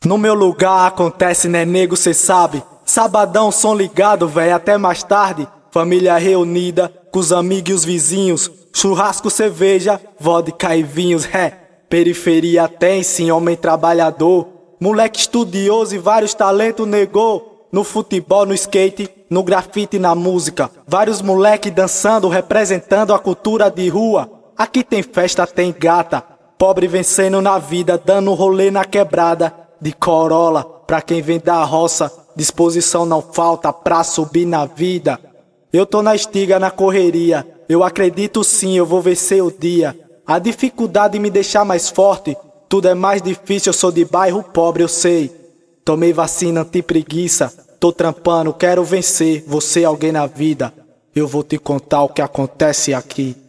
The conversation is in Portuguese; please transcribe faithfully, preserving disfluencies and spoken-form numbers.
No meu lugar acontece, né, nego, cê sabe. Sabadão, som ligado, véi, até mais tarde. Família reunida, com os amigos e os vizinhos. Churrasco, cerveja, vodka e vinhos, é. Periferia tem sim, homem trabalhador. Moleque estudioso e vários talentos negou. No futebol, no skate, no grafite e na música. Vários moleque dançando, representando a cultura de rua. Aqui tem festa, tem gata. Pobre vencendo na vida, dando rolê na quebrada. De Corolla, pra quem vem da roça, disposição não falta pra subir na vida. Eu tô na estiga, na correria, eu acredito sim, eu vou vencer o dia. A dificuldade me deixar mais forte, tudo é mais difícil, eu sou de bairro pobre, eu sei. Tomei vacina anti-preguiça, tô trampando, quero vencer, você alguém na vida. Eu vou te contar o que acontece aqui.